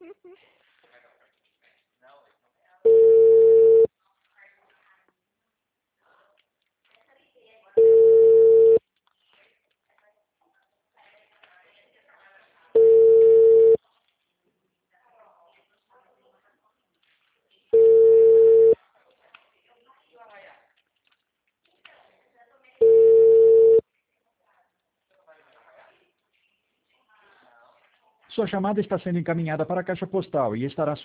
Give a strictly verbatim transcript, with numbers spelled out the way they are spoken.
Sua chamada está sendo encaminhada para a caixa postal e estará